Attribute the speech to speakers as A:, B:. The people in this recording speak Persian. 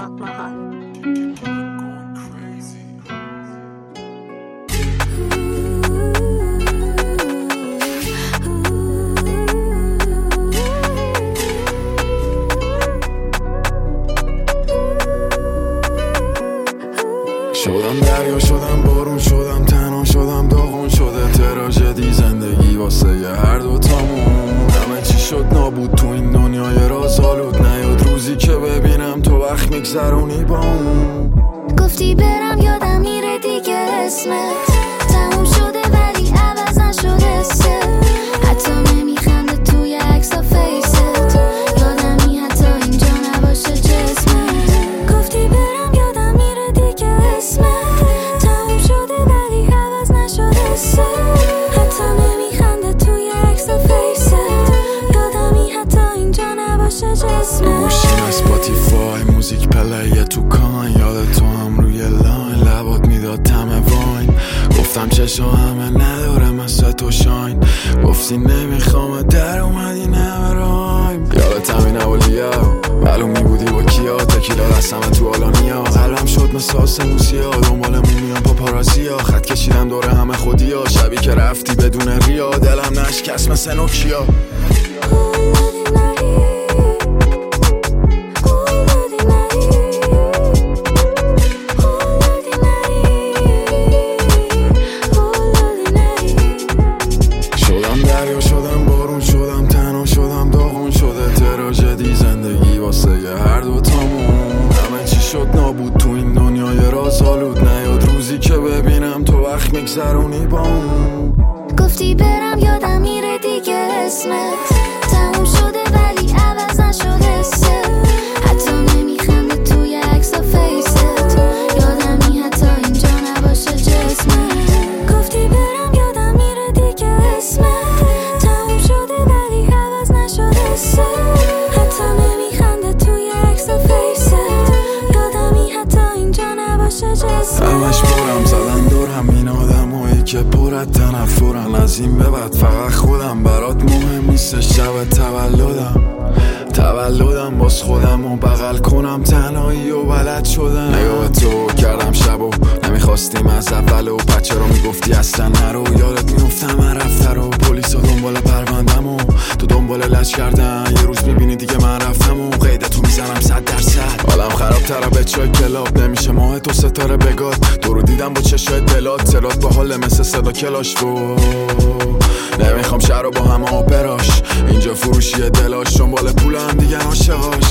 A: شدم دریا، شدم بارون، شدم تنها، شدم داغون، شده تراژدی زندگی واسه هر دوتامون. همه چی شد نابود تو این دنیای رازآلود، نیاد روزی که ببینم تو وقت میگذرونی با اون.
B: گفتی برم یادم میره دیگه اسمت تموم شده ولی عوض نشده ست. حتی نمیخنده توی عکسا فیست، یادمی حتی اینجا نباشه جسمت. گفتی برم یادم میره دیگه اسمت تموم شده ولی عوض نشده ست. حتی نمیخنده توی عکسا فیست، یادمی حتی اینجا نباشه جسمت.
A: گوشیم اسپاتیفای موزیک پلیه تو کان، یاد تو هم روی لاین لبات میداد طعم واین. گفتم چشم همه نداره مثل تو شاین، گفتی نمیخوام در اومدی نمرایم. یادت همین اولیا معلوم میبودی با کیا، تکیلا دستم تو آلانیا، قلبم شد مثل آسموسیا، دنبالمون میان پاپارازیا، خط کشیدم دوره همه خودیا، شبی که رفتی بدون ریا، دلم نشکست مثل نوکیا. شدم بارون، شدم تنها، شدم داغون، شده تراژدی زندگی واسه هر دوتامون. همه چی شد نابود تو این دنیای رازآلود، نیاد روزی که ببینم تو وقت میگذرونی با اون.
B: گفتی برم یادم میره دیگه اسمت تموم شده ولی عوض نشده ست. حتی نمیخنده توی عکسا فیست، یادمی حتی اینجا نباشه جسمت. گفتی برم یادم میره دیگه اسمت تموم شده ولی عوض نشده ست. حتی نمیخنده توی عکسا فیست، یادمی حتی اینجا نباشه جسمت.
A: همش برم زدن دور همین آدمایی که پرت تنفرن، از این به بعد فقط خودم برات مهم نیستش. شب تولدم باز خودم و بغل کنم، تنهایی و بلد شدم. نگاه تو کردم شب و نمیخواستیم از اول و بچه رو میگفتی اصلا نرو، یادت میفتم من رفته رو پلیس ها دنبال پروندم و تو دنبال لج کردن. یه روز میبینی دیگه من رفتم و قیدتو میزنم 100%. حالم خراب تره به چای کلاب، نمیشه ماه تو ستاره بگاد. تو رو دیدم با چشای دلات با حال مثل صدا کلاش بود. نمیخوام شهر رو با همه آپراش، اینجا فروشی دلاش، دنبال پولم دیگه عاشقاش.